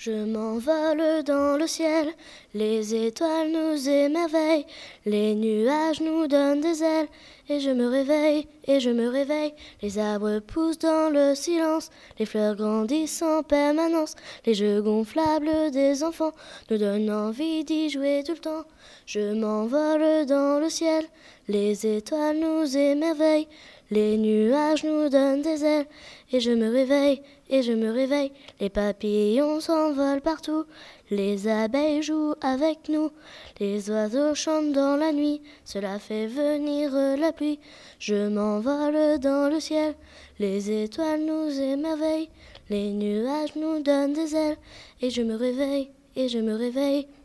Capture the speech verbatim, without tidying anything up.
Je m'envole dans le ciel, les étoiles nous émerveillent, les nuages nous donnent des ailes, et je me réveille, et je me réveille. Les arbres poussent dans le silence, les fleurs grandissent en permanence, les jeux gonflables des enfants nous donnent envie d'y jouer tout le temps. Je m'envole dans le ciel, les étoiles nous émerveillent, les nuages nous donnent des ailes, et je me réveille, et je me réveille. Les papillons s'envolent partout, les abeilles jouent avec nous, les oiseaux chantent dans la nuit, cela fait venir la pluie. Je m'envole dans le ciel, les étoiles nous émerveillent, les nuages nous donnent des ailes, et je me réveille, et je me réveille.